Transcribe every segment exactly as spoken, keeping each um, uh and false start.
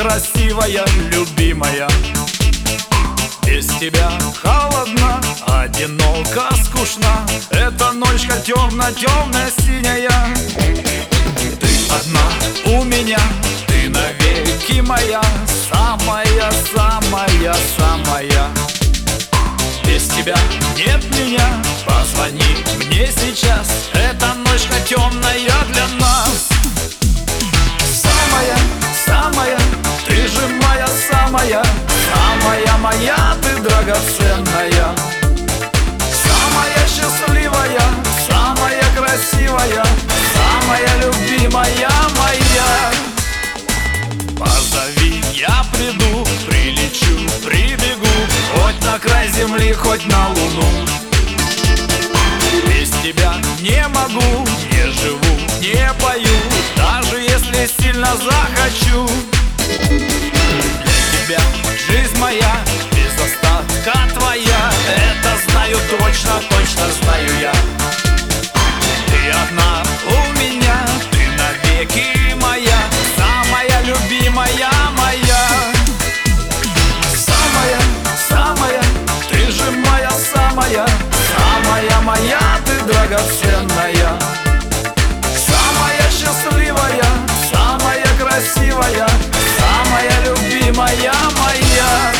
красивая, любимая. Без тебя холодно, одиноко, скучно. Эта ночка темно-темная, синяя. Ты одна у меня, ты навеки моя, самая, самая, самая. Без тебя нет меня, позвони мне сейчас. Эта ночка темная для нас. Самая, самая, ты же моя самая, самая моя, ты драгоценная. Самая счастливая, самая красивая, самая любимая моя. Позови, я приду, прилечу, прибегу, хоть на край земли, хоть на луну. Без тебя не могу, не живу, не пою, даже если сильно захочу. Для тебя жизнь моя, без остатка твоя, это знаю точно, точно знаю я. Ты одна у меня, ты навеки моя, самая любимая моя. Самая, самая, ты же моя самая, самая моя, ты драгоценная. Самая счастливая, самая красивая, самая любимая моя.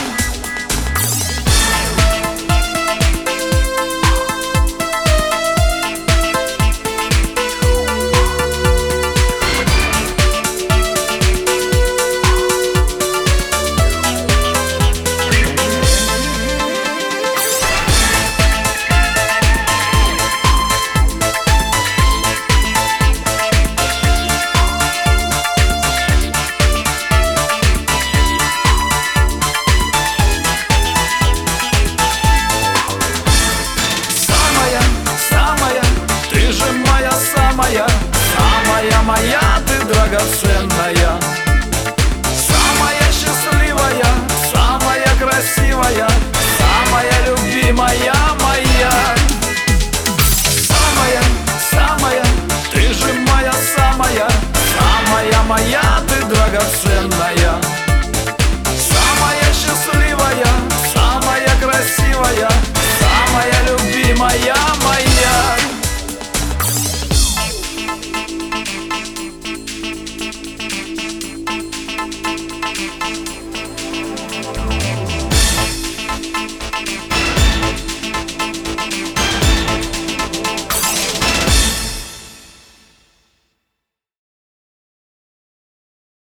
Самая, самая моя, ты драгоценная.